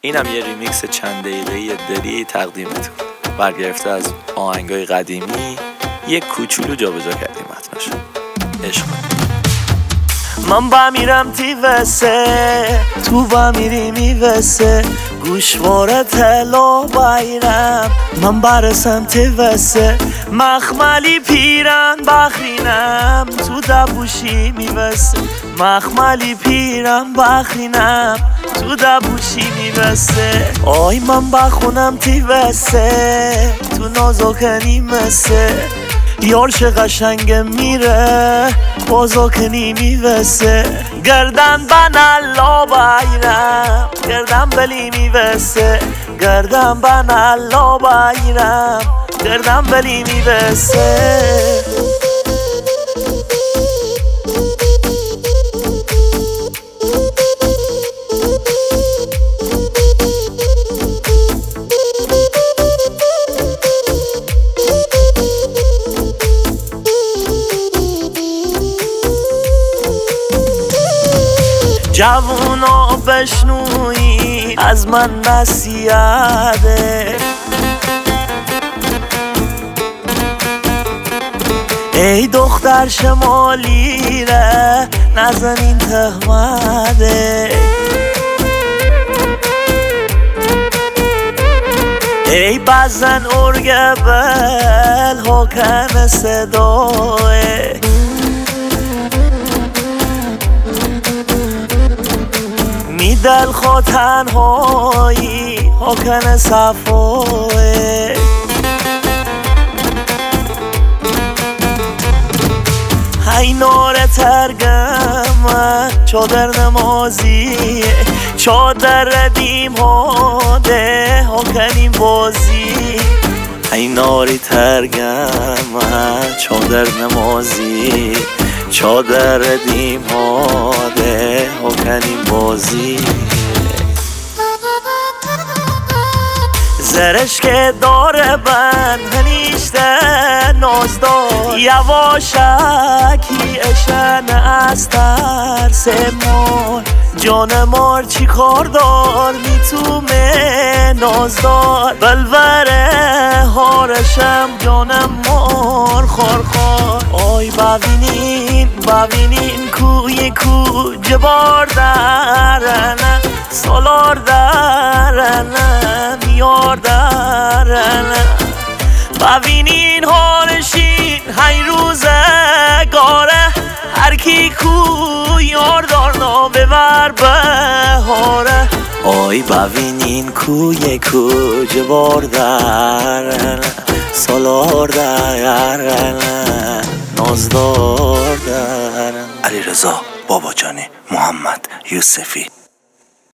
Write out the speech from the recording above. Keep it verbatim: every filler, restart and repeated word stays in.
اینم یه ریمیکس چند دقیقه‌ای دری تقدیمتون، برگرفته از آهنگای قدیمی، یک کوچولو جابجا کردیم متنشو. عشق من با میرم تی وسه، تو با میری میوسه، گوشواره تلو بایرم، من برسم تی وسه، مخملی پیرن بخرینم، تو دبوشی میوسه، مخملی پیرن بخرینم، تو دبوشی میوسه. آی من بخونم تی وسه، تو نازوکنی مسه، یارش قشنگ میره بازوکنی میوسه، گردن بنالا بایرم، گردن بلی میوسه، گردن بنالا بایرم، گردن بلی میوسه. جوونا بشنوی از من نصیحته، ای دختر شمالی ره نزنین تهمده، ای بزن ارگه بل حکم صداه، می دل خود تنهایی حکم صفاه، های نور ترگم چادر نمازی، چادر ردیم هاده حکنیم بازی، های ناری ترگم چادر نمازی، چادر ردیم هاده حکنیم بازی. زرش که داره بند هنیشته نازدار، یواشکی اشن از ترس مار، جان مار چی کار دار میتومه نازدار، بلوره هارشم جانم مار خارخار. آی ببینین ببینین کوی کو جبار درنه، سالار درنه، میار درنه، ببینین هارشین های روزه گاره، هر کی کو یار دارنا ببر بهاره. آی ببینین کوی کو جبار درنه، سالار درنه، نازدار درنه. علیرضا باباجانی، محمد یوسفی.